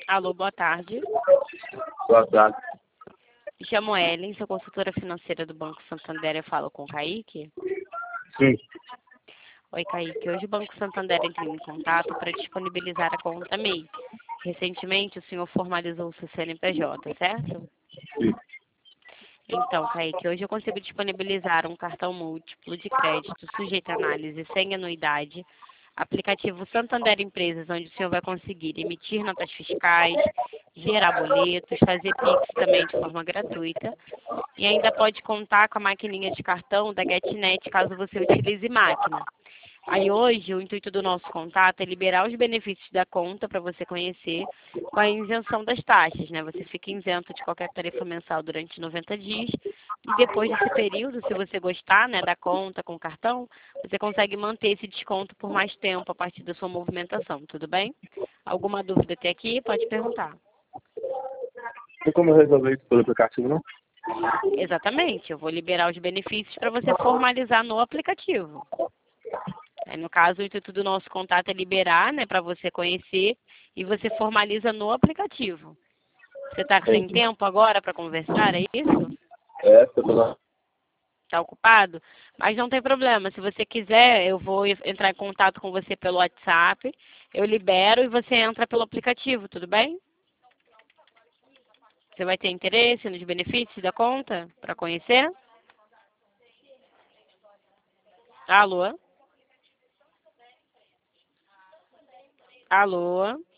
Alô, boa tarde. Boa tarde. Me chamo Ellen, sou consultora financeira do Banco Santander. Eu falo com o Kaique. Sim. Oi, Kaique. Hoje o Banco Santander entrou em contato para disponibilizar a conta MEI. Recentemente, o senhor formalizou o seu CNPJ, certo? Sim. Então, Kaique, hoje eu consigo disponibilizar um cartão múltiplo de crédito sujeito à análise sem anuidade, aplicativo Santander Empresas, onde o senhor vai conseguir emitir notas fiscais, gerar boletos, fazer Pix também de forma gratuita e ainda pode contar com a maquininha de cartão da GetNet caso você utilize máquina. Aí hoje, o intuito do nosso contato é liberar os benefícios da conta para você conhecer com a isenção das taxas, né? Você fica isento de qualquer tarifa mensal durante 90 dias e depois desse período, se você gostar, né, da conta com cartão, você consegue manter esse desconto por mais tempo a partir da sua movimentação, tudo bem? Alguma dúvida até aqui? Pode perguntar. Tem como eu resolver isso pelo aplicativo, não? Exatamente, eu vou liberar os benefícios para você formalizar no aplicativo. Aí, no caso, o intuito do nosso contato é liberar, né, para você conhecer e você formaliza no aplicativo. Você está sem Entendi. tempo agora para conversar, é isso? Eu tô na... Está ocupado? Mas não tem problema. Se você quiser, eu vou entrar em contato com você pelo WhatsApp, eu libero e você entra pelo aplicativo, tudo bem? Você vai ter interesse nos benefícios da conta para conhecer? Alô? Alô?